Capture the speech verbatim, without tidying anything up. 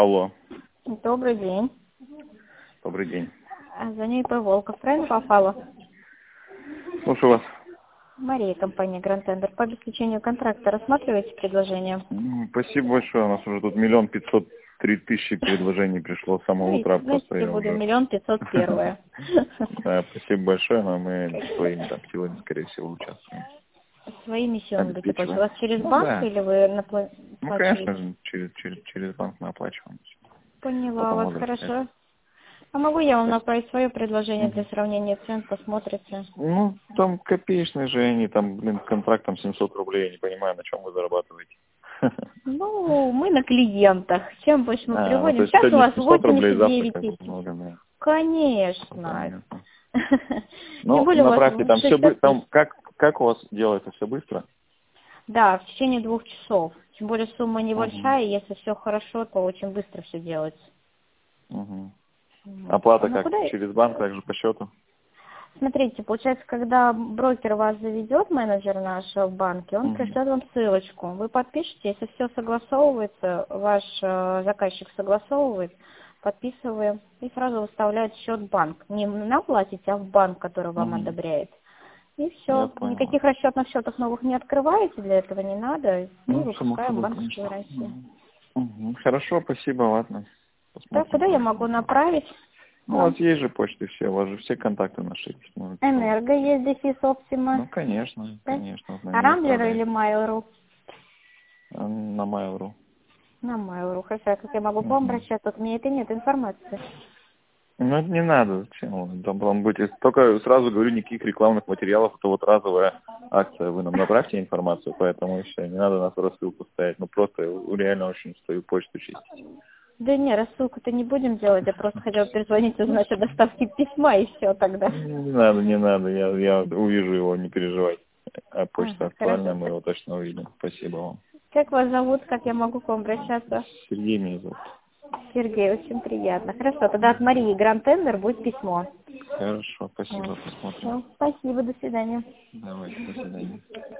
Алло. Добрый день. Добрый день. Звоню ИП Волков. Правильно попало? Слушаю вас. Мария, компания Grand Tender. По обеспечению контракта рассматриваете предложение? М, Спасибо большое. У нас уже тут миллион пятьсот три тысячи предложений пришло с самого утра. Значит, Просто я я буду уже... миллион пятьсот первое. Да, спасибо большое, но мы своими там силами, скорее всего, участвуем. Своими силами будете платить. У Обеспечиваем. вас через Ну банк да. или вы напла- Ну, конечно оплачиваете? же, через, через, через банк мы оплачиваем. Поняла Потом вас, возвращаем. хорошо. А могу я вам Так. направить свое предложение для Мгм. сравнения цен, посмотрите? Ну, там копеечные же они, там, блин, контракт там семьсот рублей, я не понимаю, на чем вы зарабатываете. Ну, мы на клиентах. Чем больше мы А, ну то приводим? есть Сейчас у сегодня вас семьсот рублей, восемьдесят завтра девять как бы тысяч. много, да. Конечно. Понятно. Тем Ну, более у вас направьте, там все шестьдесят там тысяч. как, как у вас делается все быстро? Да, в течение двух часов. Тем более сумма Угу. небольшая, и если все хорошо, то очень быстро все делается. Угу. Вот. Оплата Ну как? куда? Через банк, также по счету? Смотрите, получается, когда брокер вас заведет, менеджер наш в банке, он Угу. пришлет вам ссылочку. Вы подпишите, если все согласовывается, ваш э, заказчик согласовывает, подписываем и сразу выставляет счет в банк. Не нам платите, а в банк, который вам Угу. одобряет. И Я все. понял вас. Никаких расчетных счетов новых не открываете, для этого не надо. И Ну, само выпускаем собой, банковскую конечно. гарантию. Угу. Хорошо, спасибо, ладно. Так, Посмотрим, куда я как могу будет. направить Ну, у вас вам? есть же почты все, у вас же все контакты наши есть. Ну, что? Энерго есть, дефис Оптима. Ну, конечно, Да? конечно, вот на А ней Рамблер или отправляйте. Mail.ru? А, На Mail.ru. На Mail.ru. Хорошо, а как я могу к вам Угу. обращаться? Вот у меня это нет информации. Ну, это не надо, зачем он? Там, там быть, если только сразу говорю, никаких рекламных материалов, это вот разовая акция, вы нам направьте информацию, поэтому и все, не надо нас в рассылку ставить, ну просто реально очень свою почту чистить. Да не, рассылку-то не будем делать, я просто хотела перезвонить, узнать о доставке письма и все тогда. Не надо, не надо, я, я увижу его, не переживайте. А почта Ага, актуальная, хорошо. мы его точно увидим. Спасибо вам. Как вас зовут, как я могу к вам обращаться? Сергей меня зовут. Сергей, очень приятно. Хорошо, тогда от Марии Grand Tender будет письмо. Хорошо, спасибо, Вот. посмотрим. Всё, спасибо, до свидания. Давайте, до свидания.